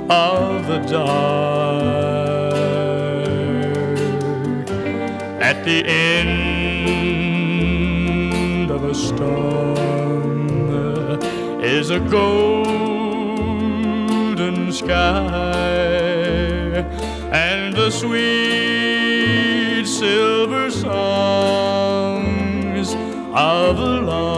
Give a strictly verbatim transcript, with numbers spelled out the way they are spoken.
of the dark. At the end of a storm is a golden sky, and the sweet silver songs of a long